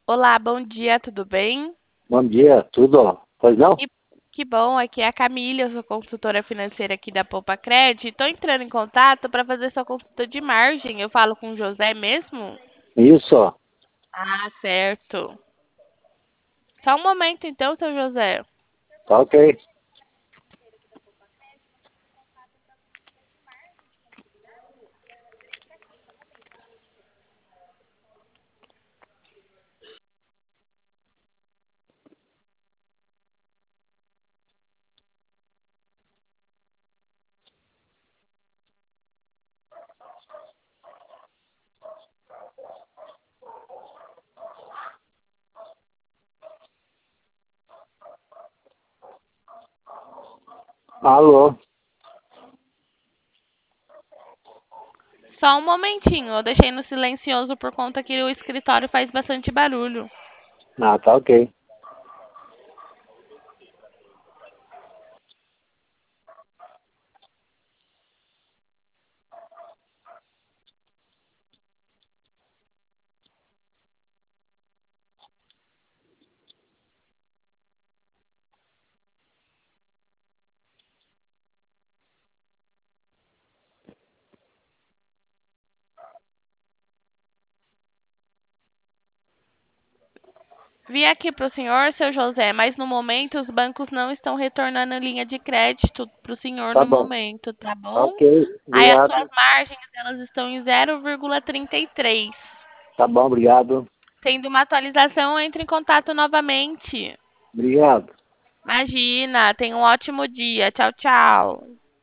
Olá, bom dia, tudo bem? Bom dia, tudo? Pois não? Que, que bom, aqui é a Camila, eu sou consultora financeira aqui da Poupa Cred. Estou entrando em contato para fazer sua consulta de margem. Eu falo com o José mesmo? Isso, Ah, certo. Só um momento então, seu José. tá ok. Alô? Só um momentinho, eu deixei no silencioso por conta que o escritório faz bastante barulho. Ah, tá ok. Vi aqui para o senhor, seu José, mas no momento os bancos não estão retornando linha de crédito para o senhor Tá no bom. momento, tá Tá bom? ok. Aí as suas Obrigado. margens, elas estão em 0,33. Tá bom, obrigado. Tendo uma atualização, entre em contato novamente. Obrigado. Imagina, tenha um ótimo dia. Tchau, tchau.